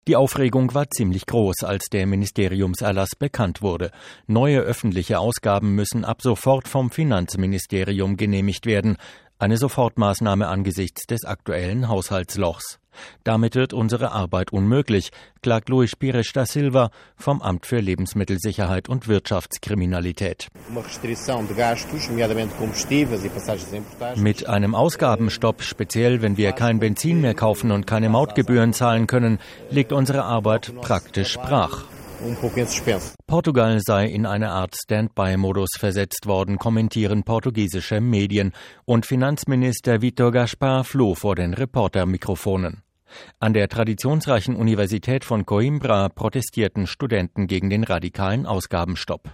Die Aufregung war ziemlich groß, als der Ministeriumserlass bekannt wurde. Neue öffentliche Ausgaben müssen ab sofort vom Finanzministerium genehmigt werden. Eine Sofortmaßnahme angesichts des aktuellen Haushaltslochs. Damit wird unsere Arbeit unmöglich, klagt Luís Pires da Silva vom Amt für Lebensmittelsicherheit und Wirtschaftskriminalität. Mit einem Ausgabenstopp, speziell wenn wir kein Benzin mehr kaufen und keine Mautgebühren zahlen können, liegt unsere Arbeit praktisch brach. Portugal sei in eine Art Standby-Modus versetzt worden, kommentieren portugiesische Medien. Und Finanzminister Vítor Gaspar floh vor den Reportermikrofonen. An der traditionsreichen Universität von Coimbra protestierten Studenten gegen den radikalen Ausgabenstopp.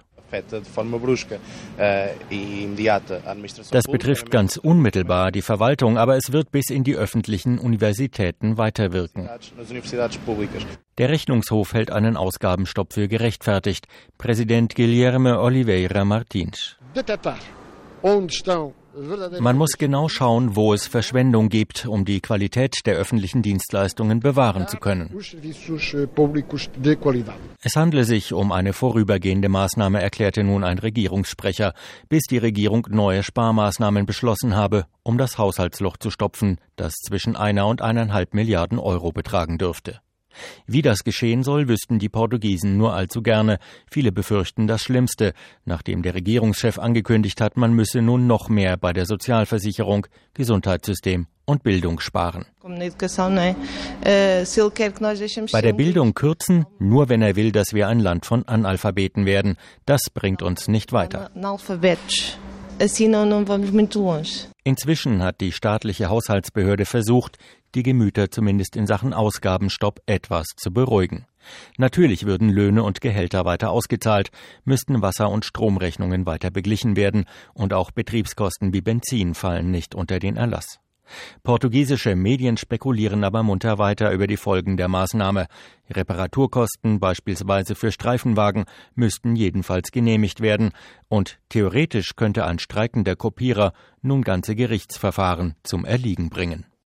Das betrifft ganz unmittelbar die Verwaltung, aber es wird bis in die öffentlichen Universitäten weiterwirken. Der Rechnungshof hält einen Ausgabenstopp für gerechtfertigt. Präsident Guilherme Oliveira Martins. Man muss genau schauen, wo es Verschwendung gibt, um die Qualität der öffentlichen Dienstleistungen bewahren zu können. Es handle sich um eine vorübergehende Maßnahme, erklärte nun ein Regierungssprecher, bis die Regierung neue Sparmaßnahmen beschlossen habe, um das Haushaltsloch zu stopfen, das zwischen 1 und 1,5 Milliarden Euro betragen dürfte. Wie das geschehen soll, wüssten die Portugiesen nur allzu gerne. Viele befürchten das Schlimmste, nachdem der Regierungschef angekündigt hat, man müsse nun noch mehr bei der Sozialversicherung, Gesundheitssystem und Bildung sparen. Bei der Bildung kürzen, nur wenn er will, dass wir ein Land von Analphabeten werden. Das bringt uns nicht weiter. Inzwischen hat die staatliche Haushaltsbehörde versucht, die Gemüter zumindest in Sachen Ausgabenstopp etwas zu beruhigen. Natürlich würden Löhne und Gehälter weiter ausgezahlt, müssten Wasser- und Stromrechnungen weiter beglichen werden und auch Betriebskosten wie Benzin fallen nicht unter den Erlass. Portugiesische Medien spekulieren aber munter weiter über die Folgen der Maßnahme. Reparaturkosten, beispielsweise für Streifenwagen, müssten jedenfalls genehmigt werden. Und theoretisch könnte ein streikender Kopierer nun ganze Gerichtsverfahren zum Erliegen bringen.